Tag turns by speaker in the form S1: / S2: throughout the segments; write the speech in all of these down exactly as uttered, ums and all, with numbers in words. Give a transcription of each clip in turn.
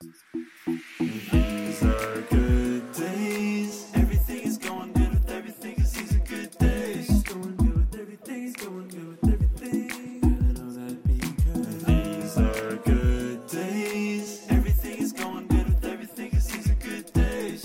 S1: These are good days. Everything is going good with everything, 'cause these are good days. It's going good with everything, it's going good with everything. And I know that because these are good days. Everything is going good with everything, 'cause these are good days.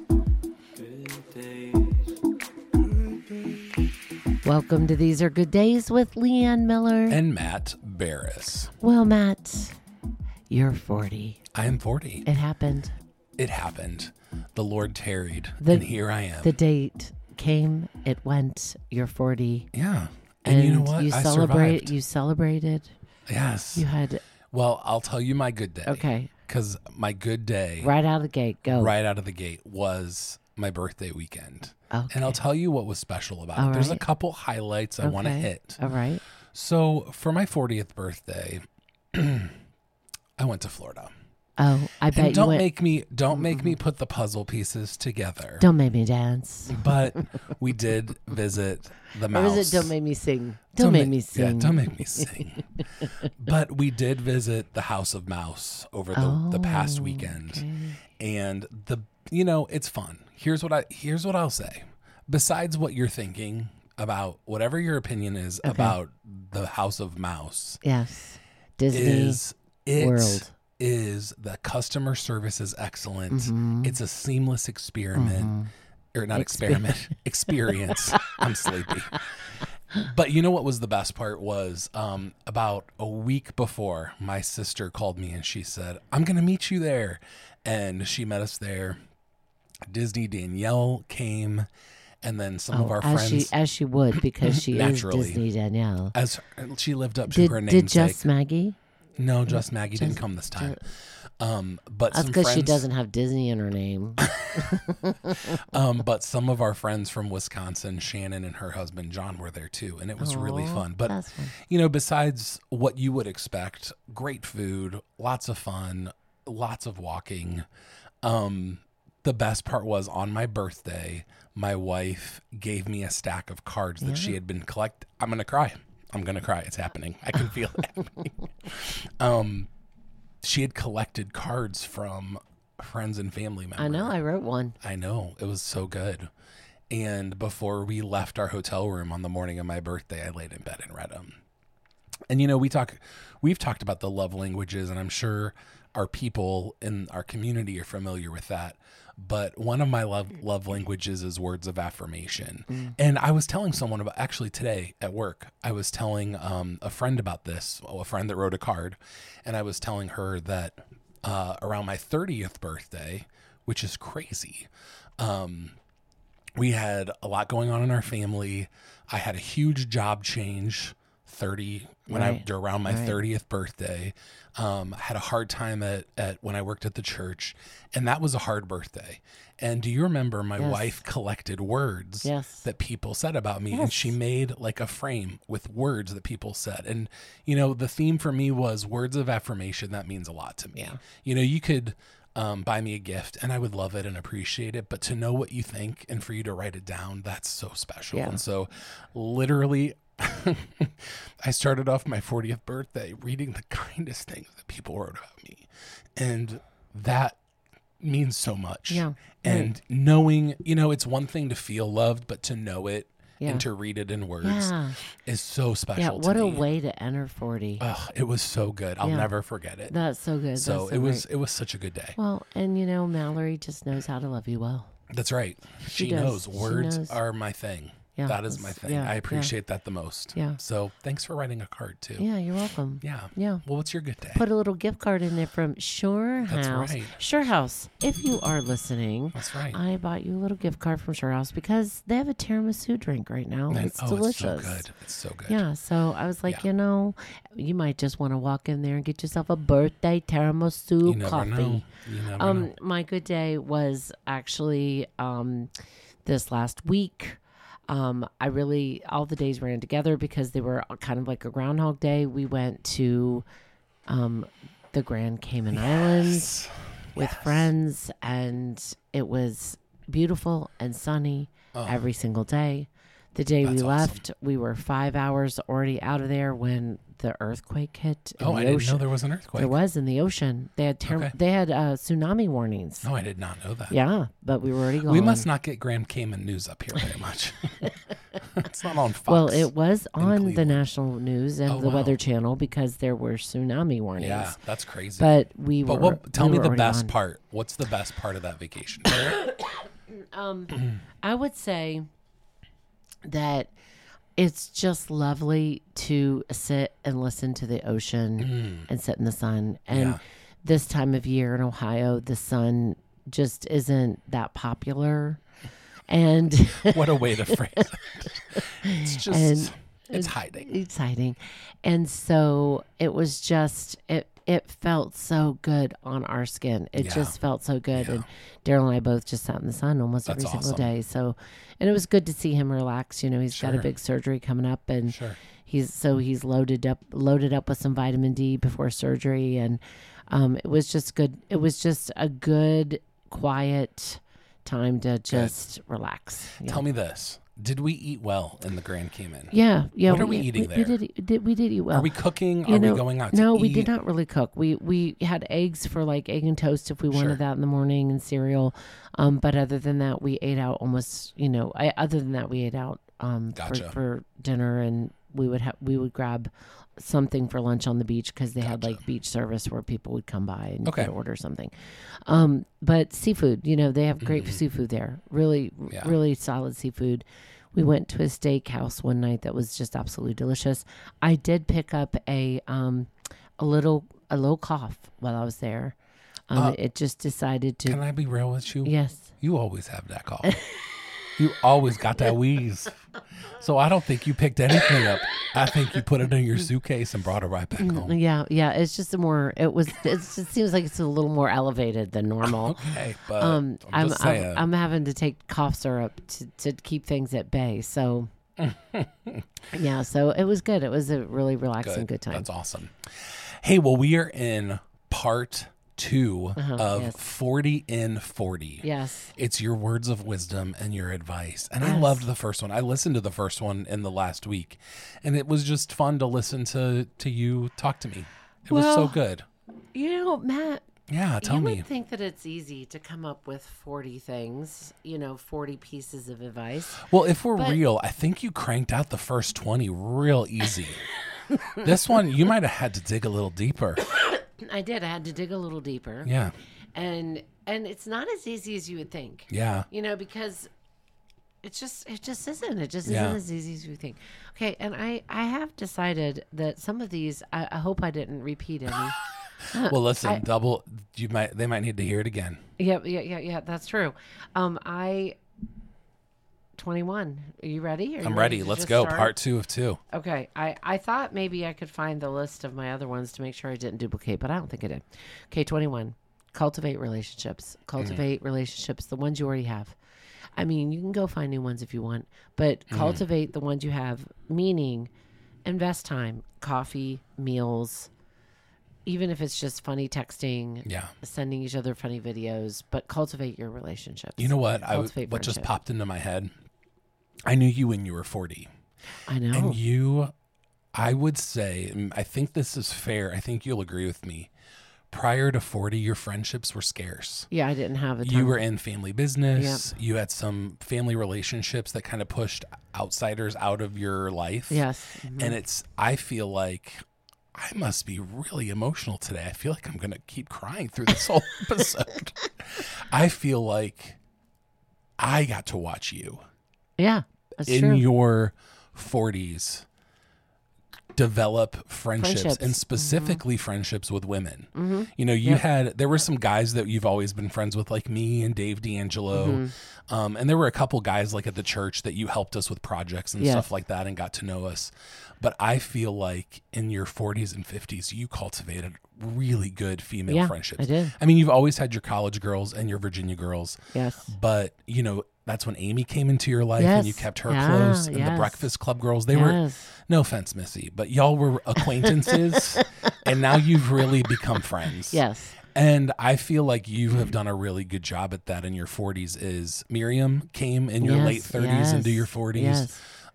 S1: Good days. Good days.
S2: Welcome to These Are Good Days with Leanne Miller.
S3: And Matt Barris.
S2: Well, Matt, you're forty.
S3: I am forty.
S2: It happened.
S3: It happened. The Lord tarried,
S2: The-
S3: and here I am.
S2: The date came, it went, you're forty.
S3: yeah. And,
S2: And
S3: you know what?
S2: You
S3: I
S2: celebrate.
S3: survived.
S2: You celebrated.
S3: Yes.
S2: You had,
S3: Well, I'll tell you my good day.
S2: okay,
S3: Because my good day,
S2: right out of the gate, go.
S3: right out of the gate, was my birthday weekend.
S2: Okay.
S3: And I'll tell you what was special about
S2: All
S3: it. There's a
S2: right.
S3: couple highlights I want to
S2: Okay.
S3: hit.
S2: All right.
S3: So for my fortieth birthday, I went to Florida.
S2: Oh, I bet
S3: And
S2: you
S3: don't
S2: went.
S3: make me don't make me put the puzzle pieces together.
S2: Don't make me dance.
S3: But we did visit the
S2: Or
S3: mouse.
S2: is it don't make me sing? Don't, make
S3: ma-
S2: me sing.
S3: Yeah, don't make me sing. But we did visit the House of Mouse over the, the past
S2: Oh,
S3: weekend.
S2: okay.
S3: And the you know, it's fun. Here's what I here's what I'll say. Besides what you're thinking about whatever your opinion is
S2: Okay.
S3: about the House of Mouse,
S2: Yes. Disney
S3: is it
S2: World.
S3: is the customer service is excellent.
S2: Mhm.
S3: It's a seamless experiment.
S2: Mhm.
S3: Or not
S2: Exper-
S3: experiment, experience. I'm sleepy. But you know what was the best part was um, about a week before, my sister called me and she said, I'm going to meet you there. And she met us there. Disney Danielle came, and then some
S2: Oh,
S3: of our
S2: as
S3: friends.
S2: she as she would, because she is
S3: Naturally.
S2: Disney Danielle.
S3: as she lived up to
S2: Did
S3: her
S2: did
S3: namesake.
S2: just Maggie?
S3: no, just Maggie didn't
S2: Just-
S3: come this time. Um, but
S2: That's
S3: some
S2: because
S3: friends,
S2: she doesn't have Disney in her name.
S3: Um, but some of our friends from Wisconsin, Shannon and her husband John, were there too, and it was really
S2: Aw,
S3: fun. But
S2: that's fun.
S3: you know, besides what you would expect, great food, lots of fun, lots of walking. Um, the best part was on my birthday, my wife gave me a stack of cards that she
S2: Yeah.
S3: had been collect. I'm gonna cry. I'm gonna cry. It's happening. I can feel it happening. Um, she had collected cards from friends and family members.
S2: I know. I wrote one.
S3: I know. It was so good. And before we left our hotel room on the morning of my birthday, I laid in bed and read them. And you know, we talk, we've talked about the love languages, and I'm sure our people in our community are familiar with that. But one of my love love languages is words of affirmation.
S2: Mm.
S3: And I was telling someone about actually today at work. I was telling um, a friend about this, a friend that wrote a card, and I was telling her that uh, around my thirtieth birthday, which is crazy. Um, we had a lot going on in our family. I had a huge job change. thirty when
S2: Right.
S3: I around my
S2: Right.
S3: thirtieth birthday. Um, I had a hard time at, at when I worked at the church, and that was a hard birthday. And do you remember my
S2: Yes.
S3: wife collected words
S2: Yes.
S3: that people said about me, and
S2: Yes.
S3: she made like a frame with words that people said. And you know, the theme for me was words of affirmation. That means a lot to me.
S2: Yeah.
S3: You know, you could um, buy me a gift and I would love it and appreciate it, but to know what you think and for you to write it down, that's so special.
S2: Yeah.
S3: And so literally I started off my fortieth birthday reading the kindest things that people wrote about me. And that means so much.
S2: Yeah.
S3: And knowing, you know, it's one thing to feel loved, but to know it
S2: Yeah.
S3: and to read it in words
S2: Yeah.
S3: is so special
S2: Yeah.
S3: to
S2: What a
S3: me.
S2: way to enter forty.
S3: Ugh, it was so good. I'll
S2: Yeah.
S3: never forget it.
S2: That's so good.
S3: so
S2: That's
S3: it was
S2: great.
S3: it was such a good day.
S2: Well, and you know, Mallory just knows how to love you well.
S3: That's right.
S2: She
S3: She,
S2: does.
S3: knows
S2: She
S3: words
S2: knows.
S3: are my thing.
S2: Yeah,
S3: that is my
S2: that's-
S3: thing.
S2: yeah,
S3: I
S2: yeah.
S3: appreciate that the most.
S2: Yeah.
S3: So thanks for writing a card too.
S2: Yeah, you're welcome.
S3: Yeah.
S2: Yeah.
S3: Well, what's your good day?
S2: Put a little gift card in there from Shore
S3: That's
S2: House.
S3: right.
S2: Shore House, if you are listening,
S3: That's right.
S2: I bought you a little gift card from Shore House because they have a tiramisu drink right now.
S3: And-
S2: It's
S3: oh,
S2: delicious.
S3: it's so good. It's so good.
S2: Yeah, so I was like,
S3: Yeah.
S2: you know, you might just want to walk in there and get yourself a birthday tiramisu
S3: You never
S2: coffee.
S3: know. You never
S2: Um,
S3: know.
S2: my good day was actually um, this last week. Um, I really, all the days ran together because they were kind of like a Groundhog Day. We went to um, the Grand Cayman Islands with
S3: Yes.
S2: friends, and it was beautiful and sunny
S3: Oh.
S2: every single day. The day
S3: That's
S2: we
S3: awesome.
S2: left, we were five hours already out of there when the earthquake hit in
S3: Oh,
S2: the
S3: I didn't
S2: ocean.
S3: know there was an earthquake.
S2: There was in the ocean. They had ter-
S3: Okay.
S2: they had uh, tsunami warnings.
S3: No, I did not know that.
S2: Yeah, but we were already gone.
S3: We must not get Grand Cayman news up here very much. It's not on Fox.
S2: Well, it was on the
S3: Cleveland.
S2: national news and
S3: Oh,
S2: the
S3: wow.
S2: Weather Channel because there were tsunami warnings.
S3: Yeah, that's crazy.
S2: But we
S3: But
S2: were.
S3: what, tell
S2: we
S3: me
S2: were
S3: the
S2: already
S3: best
S2: gone.
S3: part. What's the best part of that vacation?
S2: Um, I would say that it's just lovely to sit and listen to the ocean and sit in the sun. And
S3: Yeah.
S2: this time of year in Ohio, the sun just isn't that popular. And
S3: What a way to phrase it. It's just,
S2: And
S3: it's hiding.
S2: exciting. And so it was just, it, it felt so good on our skin. It
S3: Yeah.
S2: just felt so good.
S3: Yeah.
S2: And Daryl and I both just sat in the sun almost
S3: That's
S2: every single
S3: awesome.
S2: day. So, and it was good to see him relax. You know, he's got a
S3: Sure.
S2: big surgery coming up, and
S3: Sure.
S2: he's so he's loaded up loaded up with some vitamin D before surgery, and um, it was just good. It was just a good, quiet time to just relax. Yeah.
S3: Tell me this. Did we eat well in the Grand Cayman?
S2: Yeah, yeah.
S3: What are we eating
S2: we,
S3: there?
S2: We did, eat- did. We did eat well.
S3: Are we cooking?
S2: You
S3: Are
S2: know,
S3: we going out to
S2: no,
S3: eat?
S2: we did not really cook. We we had eggs for like egg and toast if we wanted
S3: Sure.
S2: that in the morning and cereal. Um, but other than that, we ate out almost. You know, I, other than that, we ate out um
S3: Gotcha.
S2: for, for dinner, and we would have we would grab something for lunch on the beach because they had
S3: Gotcha.
S2: like beach service where people would come by and
S3: Okay.
S2: you could order something. Um, but seafood, you know, they have great seafood there. Really,
S3: Mm-hmm. Yeah.
S2: really solid seafood. We went to a steakhouse one night that was just absolutely delicious. I did pick up a um a little a little cough while I was there. Um,
S3: Uh,
S2: it just decided to.
S3: Can I be real with you?
S2: Yes.
S3: You always have that cough. You always got that wheeze. So I don't think you picked anything up. I think you put it in your suitcase and brought it right back home.
S2: Yeah, yeah. It's just a more. It was. It's, it seems like it's a little more elevated than normal.
S3: Okay, but
S2: Um,
S3: I'm
S2: I'm
S3: just
S2: I'm,
S3: saying.
S2: I'm having to take cough syrup to, to keep things at bay. So, yeah. So it was good. It was a really relaxing, good, time.
S3: That's awesome. Hey, well, we are in part two
S2: Uh-huh,
S3: of
S2: yes.
S3: forty in forty.
S2: Yes.
S3: It's your words of wisdom and your advice. And I
S2: Yes.
S3: loved the first one. I listened to the first one in the last week, and it was just fun to listen to to you talk to me. It was so
S2: Well,
S3: good.
S2: You know, Matt.
S3: Yeah, tell
S2: you
S3: me.
S2: would think that it's easy to come up with forty things. You know, forty pieces of advice.
S3: Well, if we're
S2: but-
S3: real, I think you cranked out the first twenty real easy. This one, you might have had to dig a little deeper.
S2: I did. I had to dig a little deeper.
S3: Yeah.
S2: And and it's not as easy as you would think.
S3: Yeah.
S2: You know, because it just it just isn't. It just
S3: Yeah.
S2: isn't as easy as you think. Okay, and I I have decided that some of these I, I hope I didn't repeat any.
S3: Well, listen,
S2: I-
S3: double. You might. They might need to hear it again.
S2: yeah, yeah, yeah, yeah. That's true. Um, I twenty-one. Are you ready? Are you
S3: I'm ready.
S2: to
S3: Let's
S2: just
S3: go.
S2: start?
S3: Part two of two.
S2: Okay, I, I thought maybe I could find the list of my other ones to make sure I didn't duplicate, but I don't think I did. Okay, twenty-one. Cultivate relationships. Cultivate relationships, the ones you already have. I mean, you can go find new ones if you want, but cultivate the ones you have, meaning invest time, coffee, meals, even if it's just funny texting,
S3: Yeah.
S2: sending each other funny videos, but cultivate your relationships.
S3: You know what? I
S2: Cultivate
S3: what just
S2: friendship.
S3: popped into my head. I knew you when you were forty,
S2: I know.
S3: and you. I would say, and I think this is fair. I think you'll agree with me. Prior to forty, your friendships were scarce.
S2: yeah, I didn't have a ton.
S3: You were in family business. You had some family relationships that kind of pushed outsiders out of your life.
S2: Yes. Mhm.
S3: And it's, I feel like I must be really emotional today. I feel like I'm going to keep crying through this whole episode. I feel like I got to watch you
S2: Yeah, that's
S3: in
S2: true.
S3: your forties develop friendships,
S2: Friendships.
S3: and specifically friendships with women.
S2: Mm-hmm.
S3: You know, you had, there were some guys that you've always been friends with, like me and Dave D'Angelo.
S2: Mm-hmm.
S3: Um, and there were a couple guys like at the church that you helped us with projects and
S2: Yes.
S3: stuff like that and got to know us. But I feel like in your forties and fifties, you cultivated really good female
S2: Yeah,
S3: friendships.
S2: I did.
S3: I mean, you've always had your college girls and your Virginia girls,
S2: Yes.
S3: but you know, that's when Amy came into your life and you
S2: Yes.
S3: kept her
S2: Yeah,
S3: close. And the
S2: yes.
S3: Breakfast Club girls, they were,
S2: Yes.
S3: no offense, Missy, but y'all were acquaintances and now you've really become friends.
S2: Yes.
S3: And I feel like you have done a really good job at that in your forties. Is Miriam came in your
S2: Yes,
S3: late thirties
S2: yes,
S3: into your forties.
S2: yes.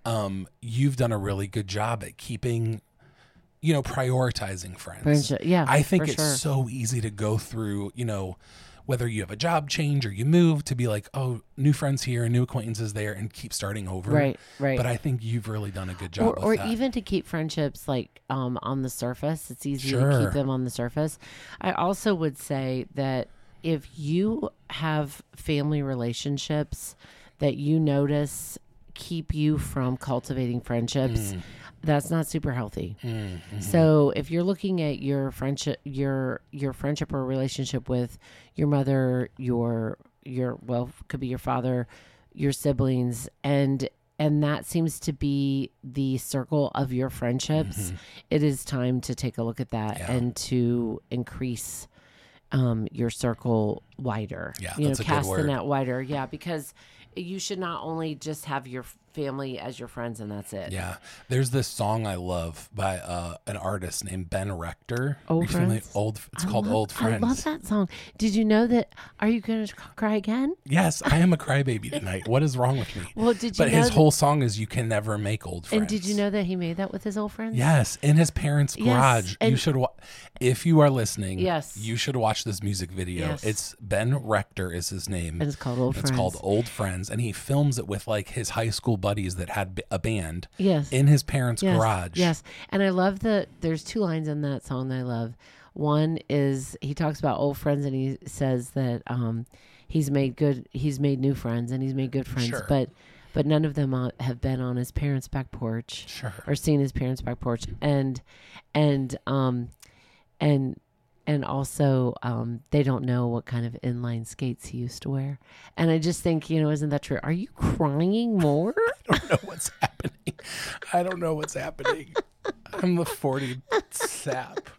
S3: um, you've done a really good job at keeping, you know, prioritizing friends.
S2: Friendship, yeah,
S3: I think
S2: for
S3: it's
S2: sure.
S3: so easy to go through, you know, whether you have a job change or you move, to be like, oh, new friends here and new acquaintances there, and keep starting over.
S2: Right, right.
S3: But I think you've really done a good job
S2: Or,
S3: with
S2: or
S3: that.
S2: even to keep friendships like um, on the surface. It's easy to
S3: Sure.
S2: keep them on the surface. I also would say that if you have family relationships that you notice keep you from cultivating friendships,
S3: Mm.
S2: that's not super healthy.
S3: Mm, mhm.
S2: So if you're looking at your friendship, your your friendship or relationship with your mother, your your well, could be your father, your siblings, and and that seems to be the circle of your friendships, it is time to take a look at that
S3: Yeah.
S2: and to increase um, your circle wider.
S3: Yeah,
S2: you
S3: that's
S2: know,
S3: a good
S2: cast the
S3: word.
S2: net wider. Yeah, because you should not only just have your family as your friends and that's it.
S3: Yeah, there's this song I love by uh, an artist named Ben Rector.
S2: Old
S3: Are you familiar-
S2: Friends?
S3: Old. It's
S2: I
S3: called
S2: love-
S3: Old Friends.
S2: I love that song. Did you know that? Are you going to cry again?
S3: Yes, I am a crybaby tonight. What is wrong with me?
S2: Well, did you
S3: But
S2: know
S3: his
S2: that-
S3: whole song is "You Can Never Make Old Friends."
S2: And did you know that he made that with his old friends?
S3: Yes, in his parents'
S2: Yes,
S3: garage. You
S2: and-
S3: should, wa- if you are listening.
S2: Yes.
S3: you should watch this music video.
S2: Yes.
S3: It's Ben Rector is his name.
S2: And it's called Old
S3: It's
S2: Friends.
S3: called Old Friends, and he films it with like his high school buddies that had b- a band.
S2: Yes.
S3: In his parents'
S2: Yes,
S3: garage.
S2: Yes. And I love the, there's two lines in that song that I love. One is he talks about old friends and he says that um, he's made good, he's made new friends and he's made good friends,
S3: Sure.
S2: but but none of them uh, have been on his parents' back porch
S3: Sure.
S2: or seen his parents' back porch. And, and, um, and, and also, um, they don't know what kind of inline skates he used to wear. And I just think, you know, isn't that true? Are you crying more?
S3: I don't know what's happening. I don't know what's happening. I'm the forty sap.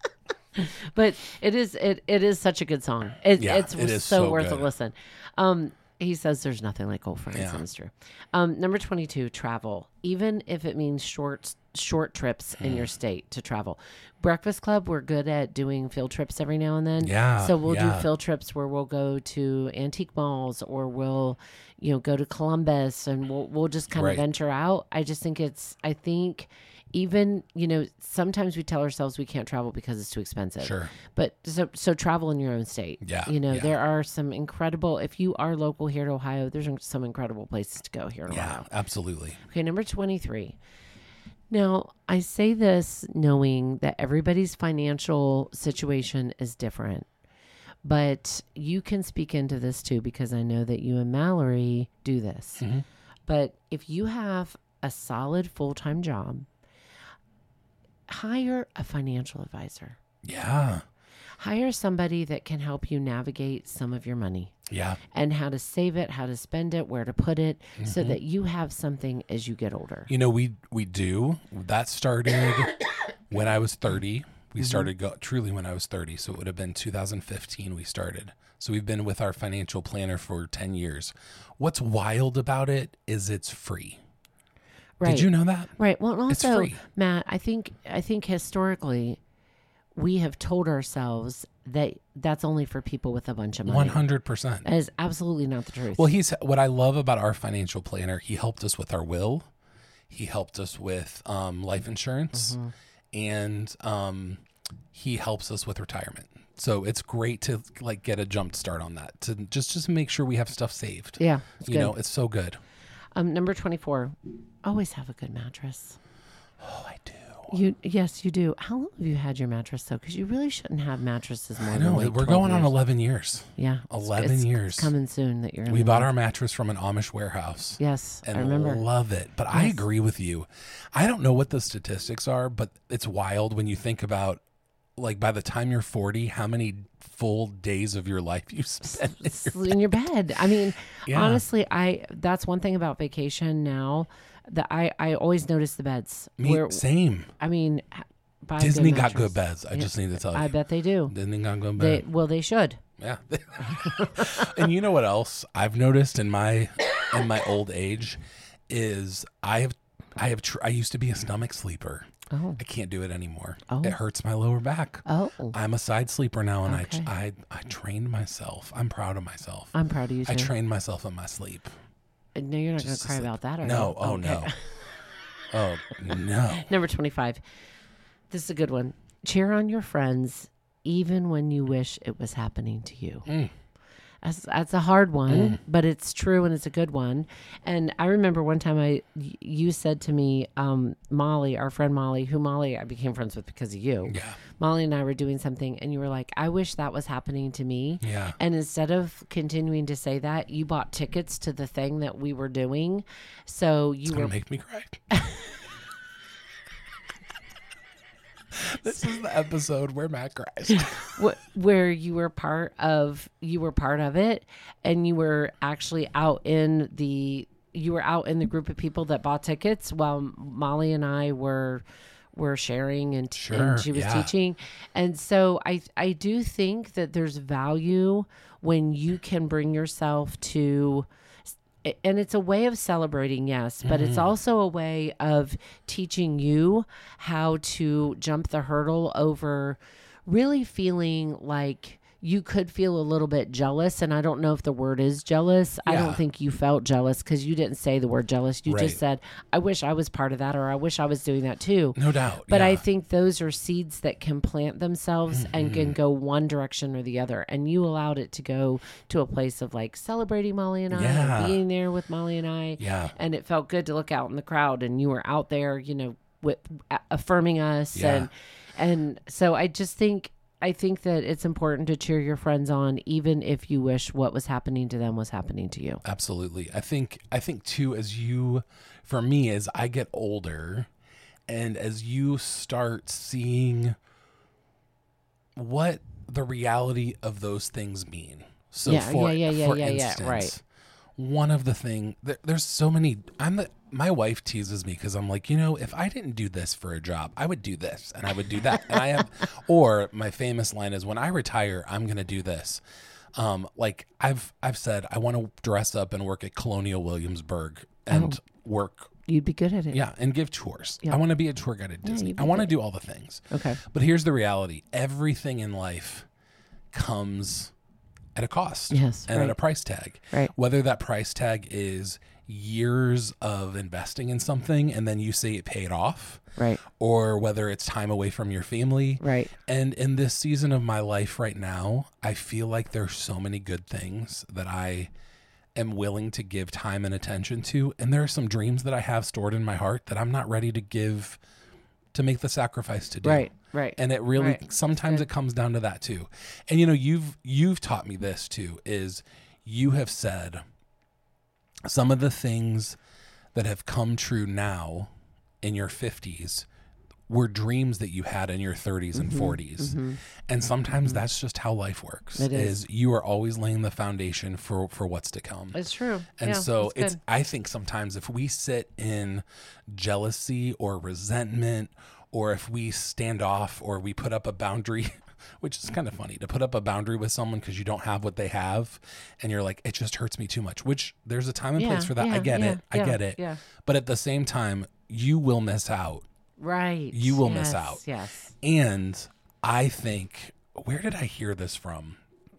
S2: But it is it, it is such a good song. It,
S3: Yeah,
S2: it's
S3: it is
S2: so,
S3: so
S2: worth
S3: good.
S2: a listen. Um, he says there's nothing like old friends,
S3: Yeah.
S2: and it's true. Um, number twenty-two, travel. Even if it means short short trips in
S3: Hmm.
S2: your state to travel. Breakfast Club, we're good at doing field trips every now and then.
S3: Yeah,
S2: So we'll
S3: yeah.
S2: do field trips where we'll go to antique malls or we'll, you know, go to Columbus and we'll we'll just kind
S3: Right.
S2: of venture out. I just think it's I think even, you know, sometimes we tell ourselves we can't travel because it's too expensive.
S3: Sure.
S2: But so so travel in your own state.
S3: Yeah,
S2: You know,
S3: yeah.
S2: there are some incredible, if you are local here to Ohio, there's some incredible places to go here in
S3: Yeah,
S2: Ohio.
S3: absolutely.
S2: Okay, number twenty-three. Now, I say this knowing that everybody's financial situation is different. But you can speak into this too because I know that you and Mallory do this.
S3: Mhm.
S2: But if you have a solid full-time job, hire a financial advisor.
S3: Yeah.
S2: Hire somebody that can help you navigate some of your money
S3: Yeah.
S2: and how to save it, how to spend it, where to put it, so
S3: Mm-hmm.
S2: that you have something as you get older.
S3: You know, we we do. That started when I was thirty. We started go, truly when I was thirty. So it would have been two thousand fifteen we started. So we've been with our financial planner for ten years. What's wild about it is it's free.
S2: Right.
S3: Did you know that?
S2: Right. Well, and
S3: It's
S2: also,
S3: free.
S2: Matt, I think I think historically, we have told ourselves that that's only for people with a bunch of money.
S3: one hundred percent.
S2: That is absolutely not the truth.
S3: Well, he's what I love about our financial planner. He helped us with our will. He helped us with um, life insurance,
S2: Mm-hmm.
S3: and um, he helps us with retirement. So it's great to like get a jump start on that to just just make sure we have stuff saved.
S2: yeah, it's
S3: you
S2: good.
S3: know, it's so good.
S2: Um, number twenty-four. Always have a good mattress.
S3: Oh, I do.
S2: You yes, you do. How long have you had your mattress though? Because you really shouldn't have mattresses more
S3: I
S2: than
S3: know.
S2: like
S3: We're
S2: twelve
S3: going on
S2: years.
S3: eleven years.
S2: Yeah, it's-
S3: eleven
S2: it's
S3: years.
S2: coming soon. That you're.
S3: We
S2: gonna
S3: bought
S2: need-
S3: our mattress from an Amish warehouse.
S2: Yes,
S3: And
S2: I remember.
S3: love it. But I
S2: Yes.
S3: agree with you. I don't know what the statistics are, but it's wild when you think about like by the time you're forty, how many full days of your life you spend in your
S2: in your bed. I mean,
S3: Yeah.
S2: honestly, I that's one thing about vacation now that I I always notice the beds.
S3: Me,
S2: Where
S3: same.
S2: I mean, h- buy a
S3: Disney got
S2: mattress.
S3: good beds. I
S2: Yeah,
S3: just need to tell you.
S2: I bet they do.
S3: Disney got good
S2: They
S3: beds.
S2: well, they should.
S3: Yeah. And you know what else I've noticed in my in my old age is I have I have tr- I used to be a stomach sleeper.
S2: Oh,
S3: I can't do it anymore.
S2: Oh.
S3: It hurts my lower back.
S2: oh,
S3: I'm a side sleeper now, and
S2: Okay.
S3: I, I I trained myself. I'm proud of myself.
S2: I'm proud of you too.
S3: I trained myself in my sleep.
S2: no, you're not going
S3: just
S2: to cry
S3: to
S2: about that, are
S3: No,
S2: you?
S3: oh
S2: Okay.
S3: no. Oh, no.
S2: Number twenty-five. This is a good one. Cheer on your friends even when you wish it was happening to you.
S3: Mm.
S2: That's, that's a hard one,
S3: Mm.
S2: but it's true and it's a good one. And I remember one time I, y- you said to me, um, Molly, our friend Molly, who Molly I became friends with because of you.
S3: Yeah.
S2: Molly and I were doing something and you were like, I wish that was happening to me.
S3: Yeah.
S2: And instead of continuing to say that, you bought tickets to the thing that we were doing. So you
S3: It's
S2: were
S3: going to make me cry. This is the episode where Matt cries.
S2: wh- where you were part of you were part of it, and you were actually out in the you were out in the group of people that bought tickets while Molly and I were were sharing and, t-
S3: Sure,
S2: and she was
S3: yeah.
S2: teaching. And so I I do think that there's value when you can bring yourself to, and it's a way of celebrating, yes, but it's also a way of teaching you how to jump the hurdle over really feeling like you could feel a little bit jealous. And I don't know if the word is jealous. I
S3: Yeah.
S2: don't think you felt jealous because you didn't say the word jealous. You
S3: Right.
S2: just said, I wish I was part of that, or I wish I was doing that too.
S3: No doubt.
S2: But I
S3: yeah.
S2: think those are seeds that can plant themselves and can go one direction or the other. And you allowed it to go to a place of like celebrating Molly and I,
S3: Yeah.
S2: being there with Molly and I.
S3: Yeah.
S2: And it felt good to look out in the crowd and you were out there, you know, with a- affirming us.
S3: Yeah.
S2: And, and so I just think, I think that it's important to cheer your friends on, even if you wish what was happening to them was happening to you.
S3: Absolutely. I think I think too, as you, for me, as I get older and as you start seeing what the reality of those things mean. So
S2: Yeah,
S3: for,
S2: yeah, yeah, yeah,
S3: for
S2: yeah, yeah,
S3: instance,
S2: right.
S3: one of the thing there, there's so many, I'm the, my wife teases me because I'm like, you know, if I didn't do this for a job, I would do this and I would do that. And I have, or my famous line is, when I retire, I'm going to do this. Um, like I've, I've said, I want to dress up and work at Colonial Williamsburg and
S2: Oh.
S3: work.
S2: You'd be good at it.
S3: Yeah. And give tours.
S2: Yeah.
S3: I want to be a tour guide at Disney.
S2: you'd be
S3: I want to
S2: good.
S3: do all the things.
S2: Okay.
S3: But here's the reality. Everything in life comes at a cost.
S2: Yes,
S3: And
S2: right.
S3: at a price tag.
S2: Right.
S3: Whether that price tag is years of investing in something and then you say it paid off,
S2: Right.
S3: or whether it's time away from your family.
S2: Right.
S3: And in this season of my life right now, I feel like there's so many good things that I am willing to give time and attention to. And there are some dreams that I have stored in my heart that I'm not ready to give, to make the sacrifice to do.
S2: Right. Right.
S3: And it really,
S2: Right.
S3: sometimes it comes down to that too. And you know, you've, you've taught me this too, is you have said some of the things that have come true now in your fifties were dreams that you had in your thirties and forties. And sometimes that's just how life works.
S2: It is.
S3: you are always laying the foundation for, for what's to come.
S2: It's true.
S3: And
S2: Yeah,
S3: so
S2: that's
S3: it's,
S2: good.
S3: I think sometimes if we sit in jealousy or resentment, or if we stand off or we put up a boundary, which is kind of funny to put up a boundary with someone because you don't have what they have. And you're like, it just hurts me too much, which there's a time and
S2: Yeah,
S3: place for that. I
S2: yeah,
S3: get
S2: yeah,
S3: it. I
S2: yeah,
S3: get it.
S2: yeah.
S3: But at the same time, you will miss out.
S2: Right.
S3: You will
S2: Yes,
S3: miss out.
S2: Yes.
S3: And I think, where did I hear this from?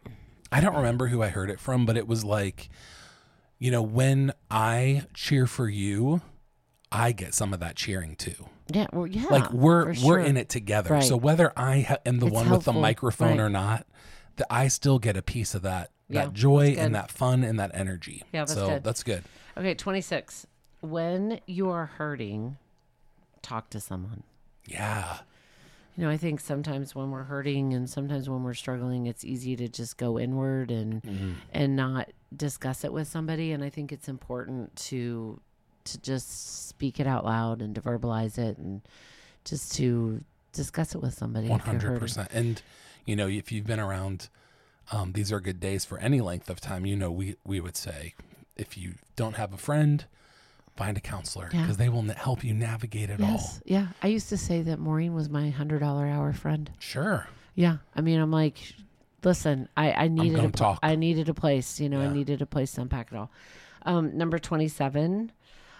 S3: I don't remember who I heard it from, but it was like, you know, when I cheer for you, I get some of that cheering too.
S2: Yeah. Well, yeah.
S3: Like we're
S2: for
S3: we're
S2: sure.
S3: in it together.
S2: Right.
S3: So whether I ha- am the
S2: It's
S3: one with the
S2: helpful.
S3: microphone
S2: Right.
S3: or not, that I still get a piece of that
S2: Yeah,
S3: that joy
S2: that's good.
S3: and that fun and that energy.
S2: Yeah, that's
S3: so
S2: good.
S3: that's good.
S2: Okay. twenty-six. When you are hurting, talk to someone.
S3: Yeah.
S2: You know, I think sometimes when we're hurting and sometimes when we're struggling, it's easy to just go inward and
S3: Mm-hmm.
S2: and not discuss it with somebody. And I think it's important to to just speak it out loud and to verbalize it and just to discuss it with somebody.
S3: One
S2: if you're
S3: hundred
S2: hurting.
S3: percent. And you know, if you've been around, um, these are good days for any length of time. You know, we we would say, if you don't have a friend, find a counselor
S2: Yeah.
S3: because they will na- help you navigate it
S2: Yes.
S3: all.
S2: Yeah. I used to say that Maureen was my hundred dollar hour friend.
S3: Sure.
S2: Yeah. I mean, I'm like, listen, I, I needed
S3: gonna
S2: a, pl-
S3: talk.
S2: I needed a place, you know,
S3: Yeah.
S2: I needed a place to unpack it all. Um, number twenty-seven,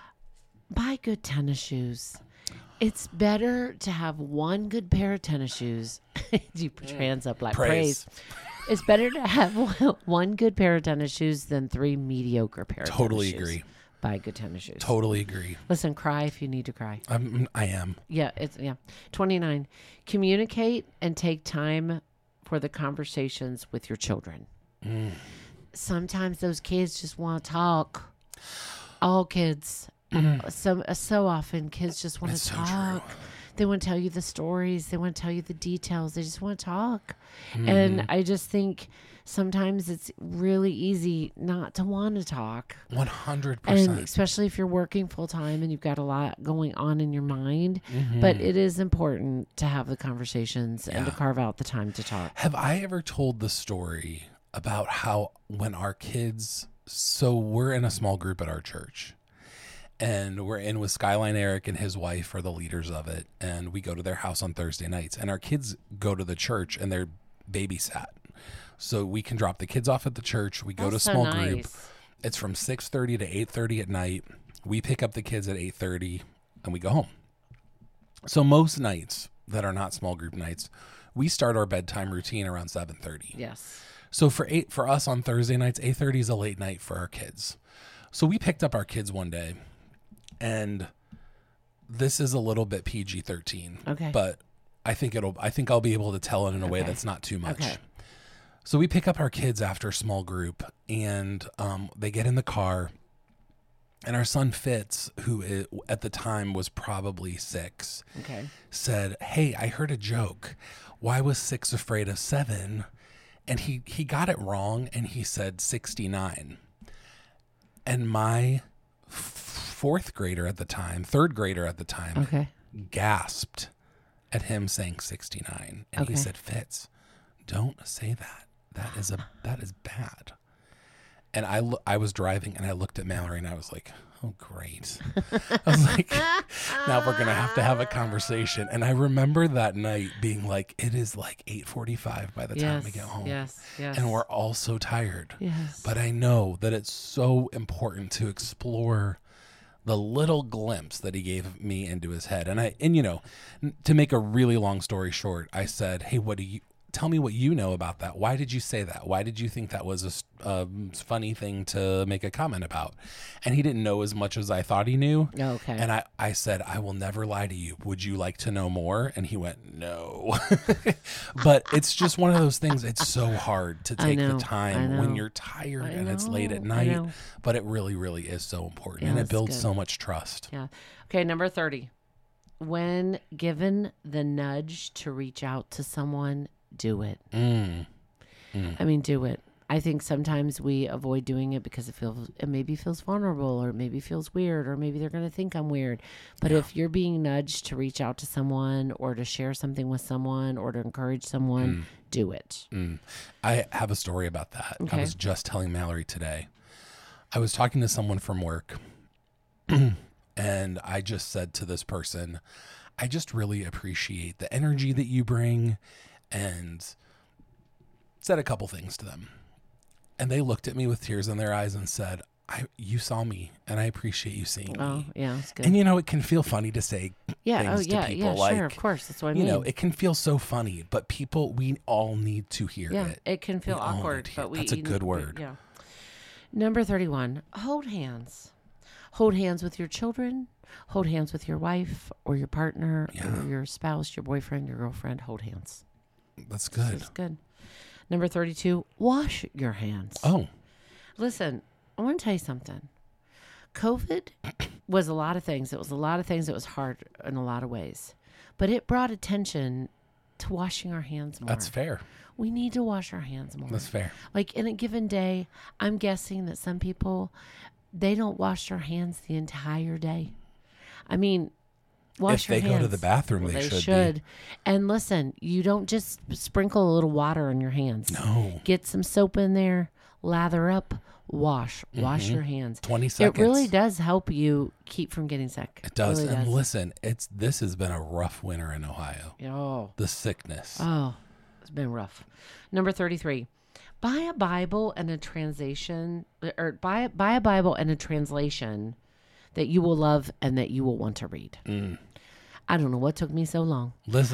S2: buy good tennis shoes. It's better to have one good pair of tennis shoes. You put your hands up like praise.
S3: Praise.
S2: It's better to have one, one good pair of tennis shoes than three mediocre pair of
S3: Totally
S2: tennis shoes.
S3: agree.
S2: buy good tennis shoes.
S3: Totally agree.
S2: Listen, cry if you need to cry.
S3: I'm, I am.
S2: Yeah, it's yeah. twenty-nine. Communicate and take time for the conversations with your children.
S3: Mm.
S2: Sometimes those kids just want to talk. All kids. So so often kids just want to
S3: It's so
S2: talk.
S3: true.
S2: They want to tell you the stories. They want to tell you the details. They just want to talk.
S3: Mm.
S2: And I just think sometimes it's really easy not to want to talk.
S3: one hundred
S2: And
S3: percent.
S2: especially if you're working full time and you've got a lot going on in your mind.
S3: Mm-hmm.
S2: But it is important to have the conversations and to
S3: Yeah.
S2: carve out the time to talk.
S3: Have I ever told the story about how when our kids, so we're in a small group at our church, and we're in with Skyline Eric and his wife are the leaders of it, and we go to their house on Thursday nights, and our kids go to the church and they're babysat. So we can drop the kids off at the church. We go
S2: That's
S3: to
S2: so
S3: small
S2: nice.
S3: group. It's from six thirty to eight thirty at night. We pick up the kids at eight thirty and we go home. So most nights that are not small group nights, we start our bedtime routine around seven thirty.
S2: Yes.
S3: So for eight for us on Thursday nights, eight thirty is a late night for our kids. So we picked up our kids one day, and this is a little bit P G thirteen.
S2: Okay.
S3: But I think it'll I think I'll be able to tell it in a way
S2: Okay.
S3: that's not too much.
S2: Okay.
S3: So we pick up our kids after small group, and um, they get in the car, and our son Fitz, who is, at the time was probably six,
S2: Okay.
S3: said, "Hey, I heard a joke. Why was six afraid of seven?" And he, he got it wrong, and he said sixty-nine. And my f- fourth grader at the time, third grader at the time,
S2: Okay.
S3: gasped at him saying sixty-nine. And
S2: Okay.
S3: he said, "Fitz, don't say that. That is a that is bad." And I, lo- I was driving, and I looked at Mallory, and I was like, "Oh, great." I was like, now we're going to have to have a conversation. And I remember that night being like, it is like eight forty-five by the time
S2: Yes.
S3: we get home.
S2: Yes. Yes.
S3: And we're all so tired.
S2: Yes.
S3: But I know that it's so important to explore the little glimpse that he gave me into his head. And I, and you know, n- to make a really long story short, I said, "Hey, what do you, tell me what you know about that. Why did you say that? Why did you think that was a s- um, funny thing to make a comment about?" And he didn't know as much as I thought he knew.
S2: Okay.
S3: And I, I said, "I will never lie to you. Would you like to know more?" And he went, "No." But it's just one of those things. It's so hard to
S2: I
S3: take
S2: know,
S3: the
S2: I
S3: time when
S2: know.
S3: you're tired
S2: I
S3: and it's late at
S2: know, I
S3: night.
S2: know.
S3: But it really, really is so important.
S2: Yeah,
S3: and it
S2: that's
S3: builds
S2: good.
S3: so much trust.
S2: Yeah. Okay. Number thirty. When given the nudge to reach out to someone, do it.
S3: Mm.
S2: I mean, do it. I think sometimes we avoid doing it because it feels, it maybe feels vulnerable, or maybe feels weird, or maybe they're going to think I'm weird. But if you're being nudged to reach out to someone, or to share something with someone, or to encourage someone, do it.
S3: Mm. I have a story about that. I
S2: Okay.
S3: was just telling Mallory today. I was talking to someone from work, and I just said to this person, "I just really appreciate the energy that you bring," and said a couple things to them. And they looked at me with tears in their eyes and said, I, "You saw me, and I appreciate you seeing
S2: Oh,
S3: me."
S2: yeah, that's good.
S3: And you know, it can feel funny to say
S2: yeah.
S3: things
S2: Oh,
S3: to
S2: yeah.
S3: people
S2: Yeah.
S3: like,
S2: Sure. Of course. That's what I
S3: you
S2: mean.
S3: know, it can feel so funny, but people, we all need to hear
S2: yeah.
S3: it.
S2: It can feel
S3: We all need
S2: awkward,
S3: to hear-
S2: but we.
S3: that's a
S2: you
S3: good
S2: need-
S3: word.
S2: Yeah. Number thirty-one. Hold hands. Hold hands with your children. Hold hands with your wife or your partner
S3: Yeah.
S2: or your spouse, your boyfriend, your girlfriend. Hold hands.
S3: That's good.
S2: That's good. Number thirty-two. Wash your hands.
S3: Oh,
S2: Listen, I want to tell you something. COVID was a lot of things. It was a lot of things that was hard in a lot of ways. But it brought attention to washing our hands more.
S3: that's fair.
S2: We need to wash our hands more.
S3: That's fair.
S2: Like in a given day, I'm guessing that some people, they don't wash their hands the entire day. I mean, wash
S3: If
S2: your
S3: they
S2: hands.
S3: go to the bathroom,
S2: Well,
S3: they,
S2: they
S3: should,
S2: should.
S3: be.
S2: And listen, you don't just sprinkle a little water on your hands.
S3: No.
S2: Get some soap in there, lather up, wash, wash
S3: Mhm.
S2: your hands.
S3: twenty seconds.
S2: It really does help you keep from getting sick.
S3: It does.
S2: really
S3: and
S2: does.
S3: listen, it's this has been a rough winter in Ohio.
S2: Oh,
S3: The sickness.
S2: oh, it's been rough. Number thirty-three. Buy a Bible and a translation, or buy buy a Bible and a translation that you will love and that you will want to read.
S3: Mm.
S2: I don't know what took me so long.
S3: Listen,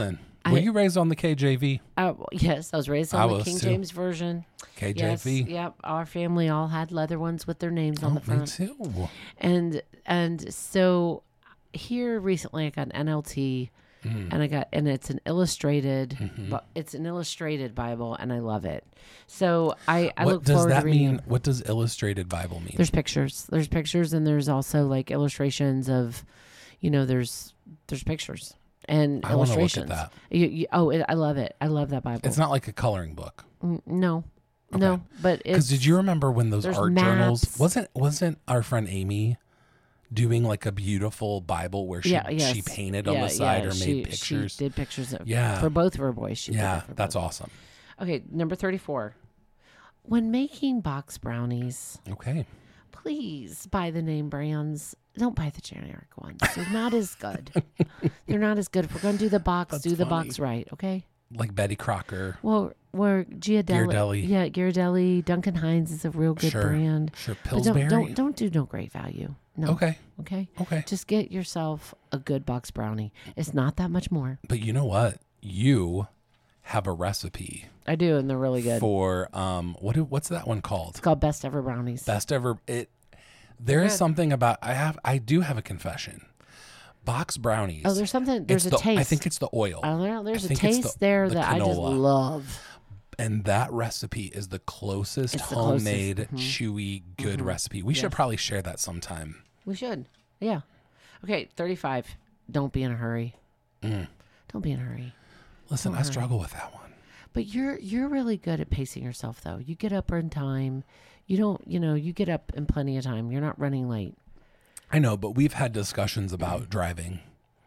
S3: Were
S2: I-
S3: you raised on the K J V?
S2: Uh, yes, I was raised
S3: I
S2: on the
S3: was
S2: King
S3: too.
S2: James version.
S3: K J V?
S2: Yes, yep. Our family all had leather ones with their names on
S3: Oh,
S2: the front.
S3: me too.
S2: And and so here recently I got an N L T
S3: Mm.
S2: and I got and it's an illustrated
S3: Mm-hmm.
S2: but it's an illustrated Bible and I love it. So I, I
S3: What
S2: look
S3: does
S2: forward
S3: that
S2: to reading
S3: mean?
S2: it.
S3: What does illustrated Bible mean?
S2: There's pictures. There's pictures and there's also like illustrations of, you know, there's there's pictures and
S3: I want to look
S2: illustrations.
S3: at that.
S2: You, you, oh, it, I love it. I love that Bible.
S3: It's not like a coloring book.
S2: Mm, no, no, but
S3: Because
S2: it's
S3: did you remember when those
S2: there's
S3: art journals
S2: maps.
S3: wasn't wasn't our friend Amy doing like a beautiful Bible where she
S2: yeah, yes.
S3: she painted on
S2: Yeah,
S3: the side
S2: yeah,
S3: or
S2: she,
S3: made pictures?
S2: She did pictures of,
S3: Yeah.
S2: for both of her boys. She did
S3: Yeah,
S2: it for
S3: that's
S2: both.
S3: awesome.
S2: Okay, number thirty-four. When making box brownies,
S3: Okay.
S2: please buy the name brands. Don't buy the generic ones. They're not as good. They're not as good. If we're going to do the box,
S3: That's
S2: do the
S3: funny.
S2: box right, okay?
S3: Like Betty Crocker.
S2: Well, we're Ghirardelli.
S3: Ghirardelli.
S2: Yeah, Ghirardelli. Duncan Hines is a real good
S3: Sure.
S2: brand.
S3: Sure.
S2: But
S3: Pillsbury.
S2: don't, don't don't do no great value. No.
S3: Okay.
S2: Okay.
S3: Okay.
S2: Just get yourself a good box brownie. It's not that much more.
S3: But you know what? You have a recipe
S2: I do, and they're really good.
S3: for um what do- what's that one called?
S2: It's called Best Ever Brownies.
S3: Best ever. It. There is
S2: good.
S3: something about I have I do have a confession. Box brownies.
S2: Oh, there's something. There's
S3: it's
S2: a
S3: the-
S2: taste.
S3: I think it's the oil.
S2: I don't know. There's
S3: I
S2: a
S3: think it's
S2: taste
S3: the-
S2: there
S3: the
S2: that I just
S3: canola.
S2: love.
S3: And that recipe is the closest
S2: It's the closest.
S3: homemade,
S2: Mhm.
S3: chewy, good recipe. We should
S2: Yes.
S3: probably share that sometime.
S2: We should. Yeah. Okay, thirty-five. Don't be in a hurry.
S3: Mm.
S2: Don't be in a hurry.
S3: Listen, I
S2: Alright.
S3: struggle with that one.
S2: But you're you're really good at pacing yourself though. You get up in time. You don't, you know, you get up in plenty of time. You're not running late.
S3: I know, but we've had discussions about driving.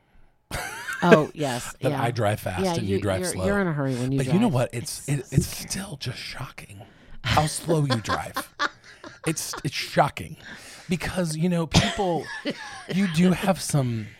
S2: Oh, yes.
S3: That
S2: yeah.
S3: I drive fast
S2: yeah,
S3: and you, drive
S2: you're,
S3: slow.
S2: You're in a hurry when you
S3: but
S2: drive.
S3: you know what? It's it, it's still just shocking how slow you drive. It's it's shocking because you know people. You do have some.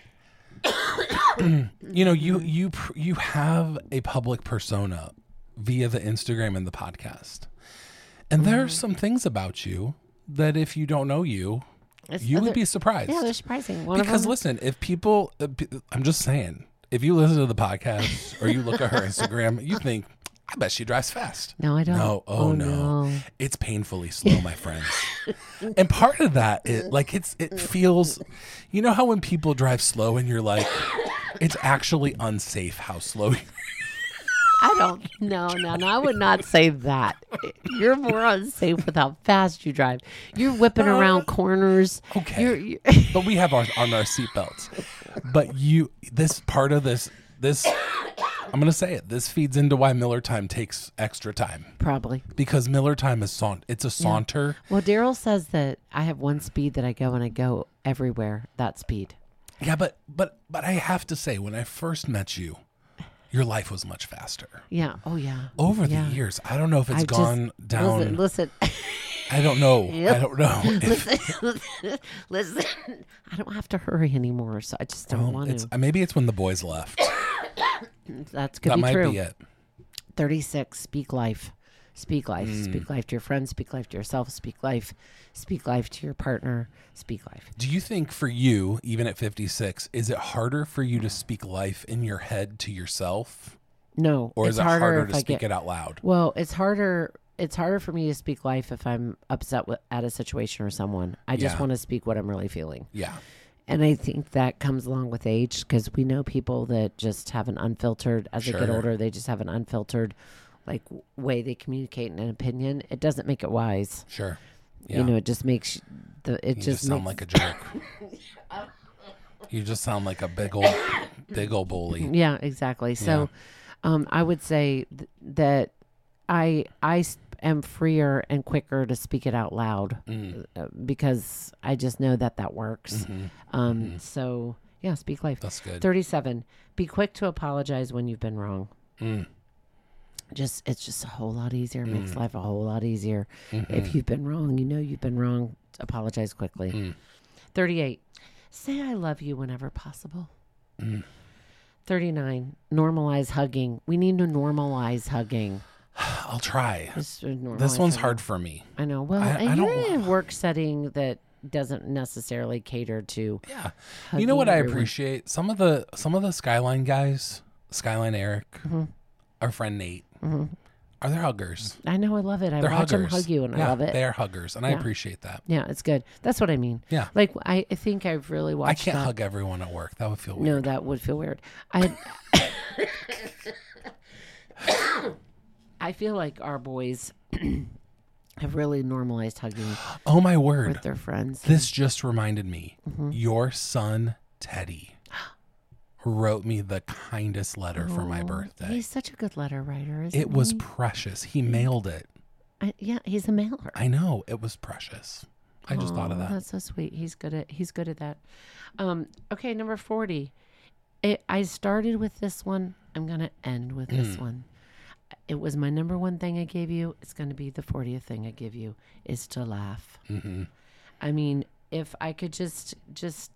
S3: You know you you pr- you have a public persona via the Instagram and the podcast, and there
S2: Mm-hmm.
S3: are some things about you that if you don't know you,
S2: It's
S3: you would
S2: other-
S3: be surprised.
S2: Yeah, they're surprising. One
S3: Because
S2: of them,
S3: listen, if people, uh, p- I'm just saying, if you listen to the podcast or you look at her Instagram, you think, I bet she drives fast.
S2: No, I don't.
S3: No, oh,
S2: Oh,
S3: no.
S2: no.
S3: It's painfully slow, my friends. And part of that, it like it's it feels, you know how when people drive slow and you're like, it's actually unsafe how slow. You,
S2: I don't. No, no, no. I would not say that. You're more unsafe with how fast you drive. You're whipping around corners.
S3: okay,
S2: You're, you're
S3: but we have our on our seatbelts. But you, this part of this, this, I'm gonna say it. This feeds into why Miller Time takes extra time.
S2: probably.
S3: Because Miller Time is saun- it's a saunter.
S2: Well, Daryl says that I have one speed that I go and I go everywhere. That speed.
S3: Yeah, but but but I have to say, when I first met you, your life was much faster.
S2: Yeah. Oh, yeah.
S3: Over
S2: Yeah.
S3: the years, I don't know if it's
S2: I
S3: gone
S2: just,
S3: down.
S2: Listen, listen,
S3: I don't know.
S2: Yep.
S3: I don't know. If,
S2: listen, listen. I don't have to hurry anymore, so I just don't
S3: well,
S2: want
S3: it's,
S2: to.
S3: maybe it's when the boys left.
S2: That's could
S3: that
S2: be
S3: might
S2: true.
S3: be it.
S2: thirty-six. Speak life. Speak life.
S3: Hmm.
S2: Speak life to your friends. Speak life to yourself. Speak life. Speak life to your partner. Speak life.
S3: Do you think for you, even at fifty-six, is it harder for you to speak life in your head to yourself,
S2: No,
S3: or
S2: it's
S3: is it
S2: harder,
S3: harder
S2: if
S3: to
S2: I
S3: speak
S2: get,
S3: it out loud?
S2: Well, it's harder. It's harder for me to speak life if I'm upset with, at a situation or someone. I just
S3: Yeah.
S2: want to speak what I'm really feeling.
S3: Yeah.
S2: And I think that comes along with age because we know people that just have an unfiltered, as they get
S3: Sure.
S2: older, they just have an unfiltered like w- way they communicate an opinion. It doesn't make it wise.
S3: Sure. Yeah.
S2: You know, it just makes the, it
S3: You
S2: just,
S3: just sound
S2: makes,
S3: like a jerk. You just sound like a big old, big old bully.
S2: yeah, exactly. So um, I would say th- that I, I s- am freer and quicker to speak it out loud
S3: Mm.
S2: uh, because I just know that that works.
S3: Mhm.
S2: Um,
S3: Mhm.
S2: So yeah, speak life.
S3: That's good.
S2: thirty-seven. Be quick to apologize when you've been wrong.
S3: Mm.
S2: Just it's just a whole lot easier. It makes
S3: Mm.
S2: life a whole lot easier.
S3: Mhm.
S2: If you've been wrong, you know you've been wrong. Apologize quickly.
S3: Mm.
S2: thirty-eight. Say I love you whenever possible.
S3: Mm.
S2: thirty-nine. Normalize hugging. We need to normalize hugging.
S3: I'll try.
S2: Just normalize
S3: This one's
S2: hugging.
S3: hard for me.
S2: I know. Well,
S3: I-
S2: and
S3: I
S2: you're
S3: don't
S2: in a
S3: wa-
S2: work setting that doesn't necessarily cater to.
S3: Yeah. You
S2: hugging
S3: know what I
S2: everyone.
S3: appreciate? Some of the some of the Skyline guys, Skyline Eric,
S2: Mm-hmm.
S3: our friend Nate, are they're huggers.
S2: I know. I love it. I
S3: They're
S2: watch
S3: huggers.
S2: them hug you, and
S3: yeah,
S2: I love it.
S3: They are huggers, and I
S2: Yeah.
S3: appreciate that.
S2: Yeah, it's good. That's what I mean.
S3: Yeah.
S2: Like I, I think I've really
S3: I
S2: watched.
S3: can't
S2: that.
S3: hug everyone at work. That would feel
S2: No,
S3: weird.
S2: that would feel weird. I. I feel like our boys have really normalized hugging
S3: Oh my word.
S2: with their friends.
S3: This just reminded me.
S2: Mm-hmm.
S3: Your son, Teddy, wrote me the kindest letter for my
S2: Oh,
S3: birthday.
S2: He's such a good letter writer. Isn't
S3: It was
S2: he?
S3: precious. He mailed it.
S2: I, yeah, he's a mailer.
S3: I know. It was precious. I just thought of
S2: Oh,
S3: that.
S2: That's so sweet. He's good at he's good at that. Um, okay, number forty. It, I started with this one. I'm gonna end with this
S3: Mm.
S2: one. It was my number one thing I gave you. It's gonna be the fortieth thing I give you is to laugh.
S3: hmm
S2: I mean, if I could just just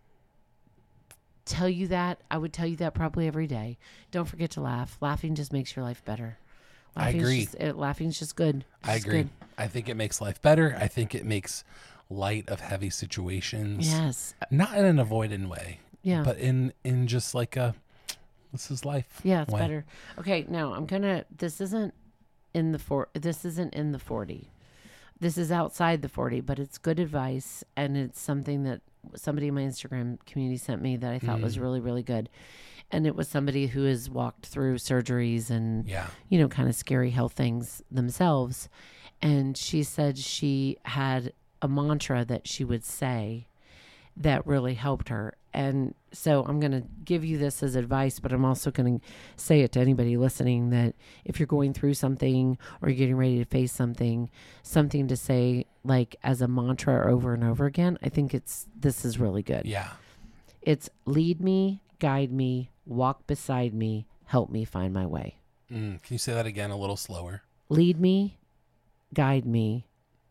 S2: tell you that, I would tell you that probably every day. Don't forget to laugh. Laughing just makes your life better.
S3: I
S2: Laughing's
S3: agree.
S2: Just, it, laughing's just good. It's
S3: I
S2: just
S3: agree.
S2: good.
S3: I think it makes life better. I think it makes light of heavy situations.
S2: Yes.
S3: Not in an avoidant way,
S2: Yeah.
S3: but in in just like a this is life.
S2: Yeah, it's
S3: way.
S2: better. Okay, now I'm gonna. This isn't in the four. This isn't in the forty. This is outside the forty, but it's good advice, and it's something that somebody in my Instagram community sent me that I thought was
S3: Mm.
S2: really, really good. And it was somebody who has walked through surgeries and
S3: Yeah.
S2: you know, kind of scary health things themselves. And she said she had a mantra that she would say that really helped her. And so I'm going to give you this as advice, but I'm also going to say it to anybody listening that if you're going through something or you're getting ready to face something, something to say like as a mantra over and over again, I think it's, this is really good.
S3: Yeah.
S2: It's lead me, guide me, walk beside me, help me find my way.
S3: Mm. Can you say that again a little slower?
S2: Lead me, guide me,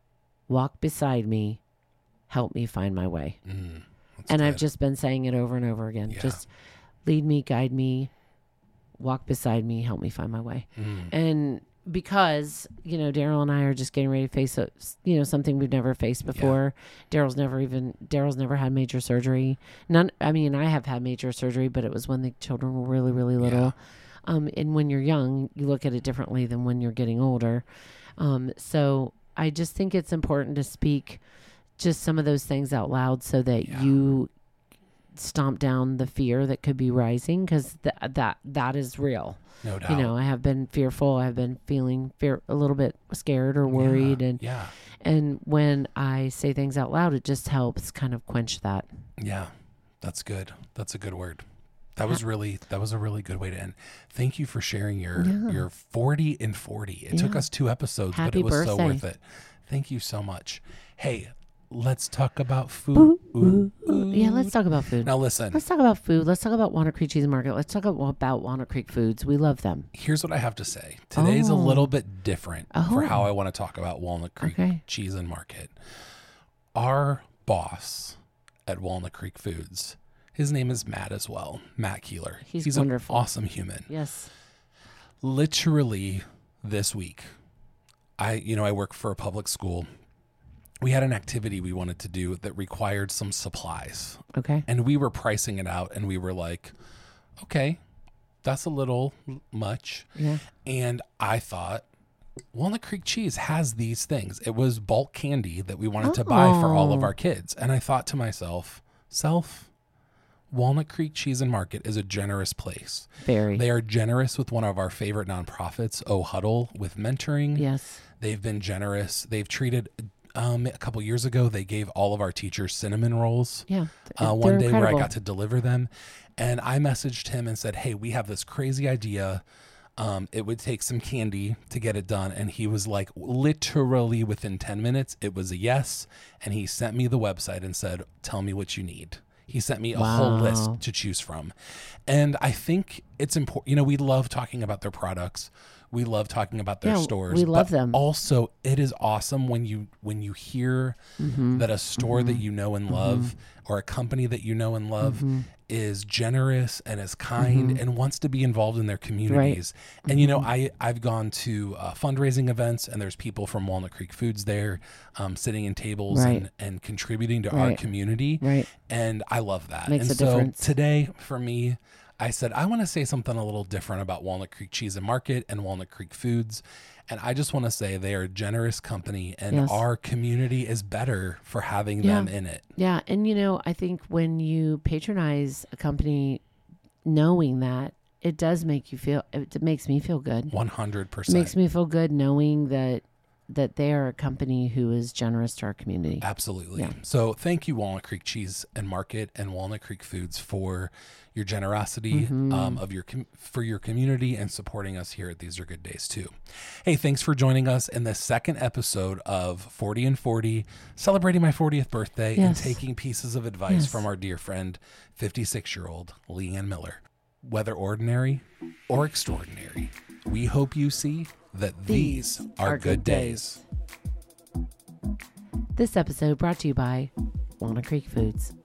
S2: walk beside me, help me find my way.
S3: Mm. That's
S2: And I've
S3: good.
S2: just been saying it over and over again.
S3: Yeah.
S2: Just lead me, guide me, walk beside me, help me find my way.
S3: Mm.
S2: And because, you know, Daryl and I are just getting ready to face, a, you know, something we've never faced before. Daryl's never even, Daryl's never had major surgery. None, I mean, I have had major surgery, but it was when the children were really, really little. Um, and when you're young, you look at it differently than when you're getting older. Um, so I just think it's important to speak just some of those things out loud so that
S3: Yeah.
S2: you stomp down the fear that could be rising, because th- that that is real.
S3: No doubt.
S2: You know, I have been fearful. I've been feeling fear, a little bit scared or worried,
S3: Yeah.
S2: and
S3: Yeah.
S2: and when I say things out loud, it just helps kind of quench that.
S3: Yeah. That's good. That's a good word. That was really that was a really good way to end. Thank you for sharing your
S2: Yeah.
S3: your forty and forty. It took
S2: Yeah.
S3: us two episodes, but
S2: Happy
S3: it was so
S2: birthday.
S3: worth it. Thank you so much. Hey, let's talk about food.
S2: Ooh, ooh. Yeah, let's talk about food.
S3: Now listen,
S2: Let's talk about food. Let's talk about Walnut Creek Cheese Market. Let's talk about, about Walnut Creek Foods. We love them.
S3: here's what I have to say. Today's a
S2: Oh.
S3: little bit different for
S2: Oh.
S3: how I want to talk about Walnut Creek
S2: Okay.
S3: Cheese and Market. Our boss at Walnut Creek Foods, his name is Matt as well, Matt Keeler.
S2: He's
S3: an
S2: wonderful.
S3: awesome human.
S2: Yes.
S3: Literally this week, I, you know, I work for a public school. We had an activity we wanted to do that required some supplies,
S2: Okay.
S3: and we were pricing it out, and we were like, okay, that's a little much.
S2: Yeah.
S3: And I thought, Walnut Creek Cheese has these things. It was bulk candy that we wanted to buy for all of
S2: Oh.
S3: our kids. And I thought to myself, self, Walnut Creek Cheese and Market is a generous place.
S2: Very.
S3: They are generous with one of our favorite nonprofits, Oh Huddle, with mentoring.
S2: Yes.
S3: They've been generous. They've treated, um, a couple years ago, they gave all of our teachers cinnamon rolls.
S2: Yeah.
S3: Uh,
S2: They're
S3: one day where I
S2: incredible.
S3: got to deliver them. And I messaged him and said, hey, we have this crazy idea. Um, it would take some candy to get it done. And he was like, literally within ten minutes, it was a yes. And he sent me the website and said, tell me what you need. He sent me a whole
S2: Wow.
S3: list to choose from. And I think it's important. You know, we love talking about their products. We love talking about their
S2: Yeah,
S3: stores.
S2: we love
S3: but
S2: them.
S3: Also, it is awesome when you when you hear
S2: Mm-hmm.
S3: that a store that you know and love, or a company that you know and love,
S2: Mm-hmm.
S3: is generous and is kind and wants to be involved in their communities. And you know, I I've gone to uh, fundraising events, and there's people from Walnut Creek Foods there, um, sitting in tables
S2: Right.
S3: and and contributing to our
S2: Right.
S3: community.
S2: Right.
S3: And I love that.
S2: Makes
S3: and
S2: a
S3: so
S2: difference.
S3: today, for me, I said, I want to say something a little different about Walnut Creek Cheese and Market and Walnut Creek Foods. And I just want to say they are a generous company, and
S2: Yes.
S3: our community is better for having
S2: Yeah.
S3: them in it.
S2: Yeah. And, you know, I think when you patronize a company knowing that, it does make you feel, it makes me feel good.
S3: one hundred
S2: It
S3: percent.
S2: makes me feel good knowing that that they are a company who is generous to our community.
S3: Absolutely.
S2: Yeah.
S3: So thank you, Walnut Creek Cheese and Market and Walnut Creek Foods, for your generosity
S2: Mm-hmm.
S3: um, of your com- for your community and supporting us here at These Are Good Days too. Hey, thanks for joining us in the second episode of forty and forty, celebrating my fortieth birthday and
S2: Yes.
S3: taking pieces of advice
S2: Yes.
S3: from our dear friend, fifty-six-year-old Leanne Miller. Whether ordinary or extraordinary, we hope you see that these,
S2: These
S3: are,
S2: are
S3: good
S2: good
S3: days.
S2: This episode brought to you by Walnut Creek Foods.